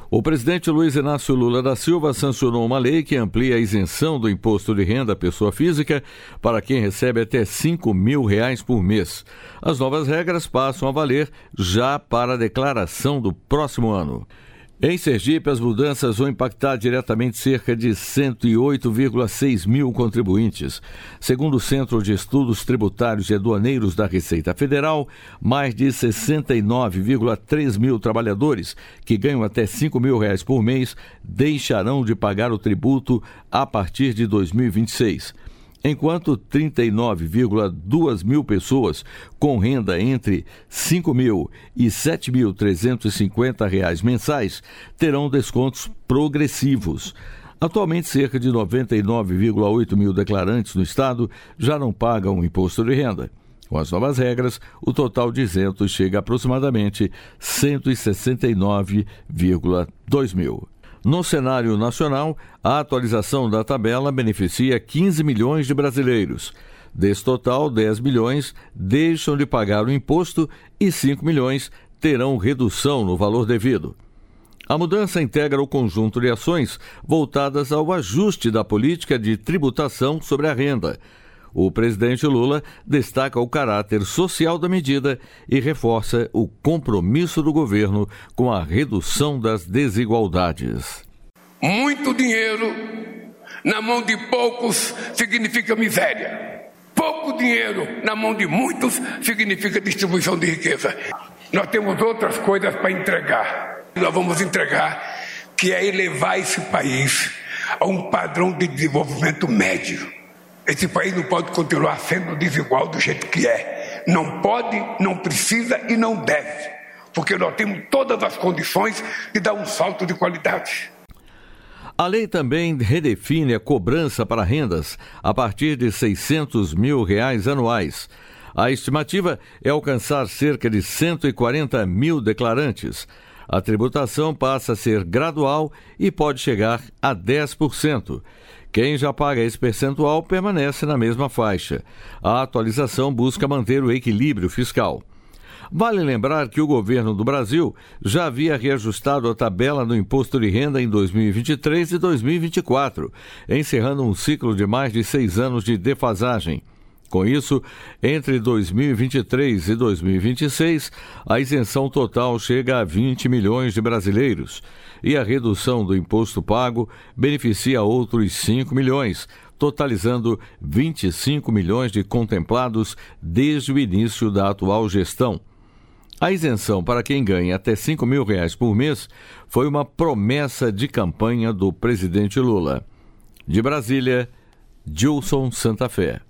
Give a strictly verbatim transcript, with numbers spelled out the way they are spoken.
O presidente Luiz Inácio Lula da Silva sancionou uma lei que amplia a isenção do imposto de renda à pessoa física para quem recebe até cinco mil reais por mês. As novas regras passam a valer já para a declaração do próximo ano. Em Sergipe, as mudanças vão impactar diretamente cerca de cento e oito vírgula seis mil contribuintes. Segundo o Centro de Estudos Tributários e Aduaneiros da Receita Federal, mais de sessenta e nove vírgula três mil trabalhadores que ganham até cinco mil reais por mês deixarão de pagar o tributo a partir de dois mil e vinte e seis. Enquanto trinta e nove vírgula dois mil pessoas com renda entre cinco mil e sete mil trezentos e cinquenta reais mensais terão descontos progressivos. Atualmente, cerca de noventa e nove vírgula oito mil declarantes no estado já não pagam o imposto de renda. Com as novas regras, o total de isentos chega a aproximadamente cento e sessenta e nove vírgula dois mil. No cenário nacional, a atualização da tabela beneficia quinze milhões de brasileiros. Desse total, dez milhões deixam de pagar o imposto e cinco milhões terão redução no valor devido. A mudança integra o conjunto de ações voltadas ao ajuste da política de tributação sobre a renda. O presidente Lula destaca o caráter social da medida e reforça o compromisso do governo com a redução das desigualdades. Muito dinheiro na mão de poucos significa miséria. Pouco dinheiro na mão de muitos significa distribuição de riqueza. Nós temos outras coisas para entregar. Nós vamos entregar, que é elevar esse país a um padrão de desenvolvimento médio. Esse país não pode continuar sendo desigual do jeito que é. Não pode, não precisa e não deve. Porque nós temos todas as condições de dar um salto de qualidade. A lei também redefine a cobrança para rendas a partir de seiscentos mil reais anuais. A estimativa é alcançar cerca de cento e quarenta mil declarantes. A tributação passa a ser gradual e pode chegar a dez por cento. Quem já paga esse percentual permanece na mesma faixa. A atualização busca manter o equilíbrio fiscal. Vale lembrar que o governo do Brasil já havia reajustado a tabela do imposto de renda em dois mil e vinte e três e dois mil e vinte e quatro, encerrando um ciclo de mais de seis anos de defasagem. Com isso, entre dois mil e vinte e três e dois mil e vinte e seis, a isenção total chega a vinte milhões de brasileiros e a redução do imposto pago beneficia outros cinco milhões, totalizando vinte e cinco milhões de contemplados desde o início da atual gestão. A isenção para quem ganha até cinco mil reais por mês foi uma promessa de campanha do presidente Lula. De Brasília, Gilson Santa Fé.